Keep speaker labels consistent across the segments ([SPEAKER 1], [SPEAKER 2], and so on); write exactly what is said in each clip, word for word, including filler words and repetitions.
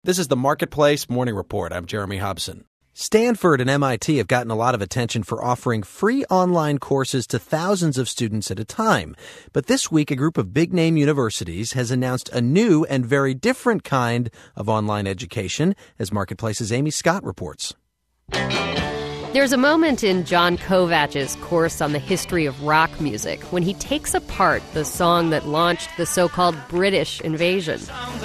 [SPEAKER 1] This is the Marketplace Morning Report. I'm Jeremy Hobson. Stanford and M I T have gotten a lot of attention for offering free online courses to thousands of students at a time. But this week, a group of big-name universities has announced a new and very different kind of online education, as Marketplace's Amy Scott reports.
[SPEAKER 2] There's a moment in John Kovach's course on the history of rock music when he takes apart the song that launched the so-called British invasion.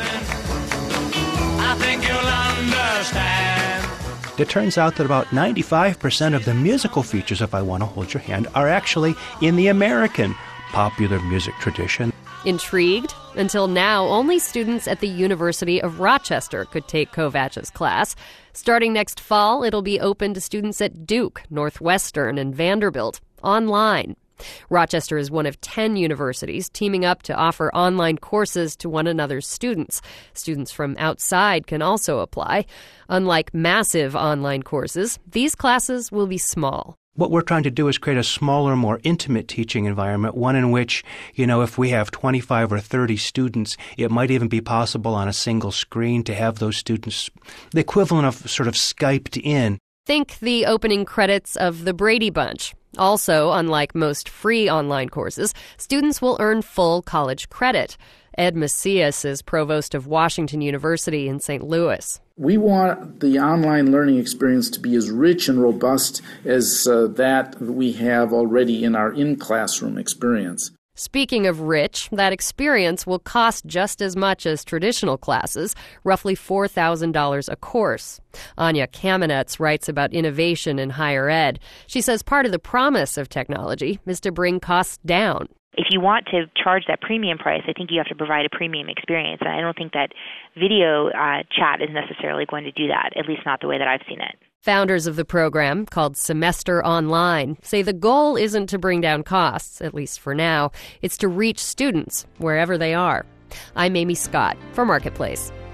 [SPEAKER 3] I think you'll understand.
[SPEAKER 4] It turns out that about ninety-five percent of the musical features of I Want to Hold Your Hand are actually in the American popular music tradition.
[SPEAKER 2] Intrigued? Until now, only students at the University of Rochester could take Kovach's class. Starting next fall, it'll be open to students at Duke, Northwestern, and Vanderbilt, online. Rochester is one of ten universities teaming up to offer online courses to one another's students. Students from outside can also apply. Unlike massive online courses, these classes will be small.
[SPEAKER 4] What we're trying to do is create a smaller, more intimate teaching environment, one in which, you know, if we have twenty-five or thirty students, it might even be possible on a single screen to have those students, the equivalent of sort of Skyped in.
[SPEAKER 2] Think the opening credits of The Brady Bunch. Also, unlike most free online courses, students will earn full college credit. Ed Macias is provost of Washington University in Saint Louis.
[SPEAKER 5] We want the online learning experience to be as rich and robust as uh, that we have already in our in-classroom experience.
[SPEAKER 2] Speaking of rich, that experience will cost just as much as traditional classes, roughly four thousand dollars a course. Anya Kamenetz writes about innovation in higher ed. She says part of the promise of technology is to bring costs down.
[SPEAKER 6] If you want to charge that premium price, I think you have to provide a premium experience. And I don't think that video uh, chat is necessarily going to do that, at least not the way that I've seen it.
[SPEAKER 2] Founders of the program, called Semester Online, say the goal isn't to bring down costs, at least for now. It's to reach students wherever they are. I'm Amy Scott for Marketplace.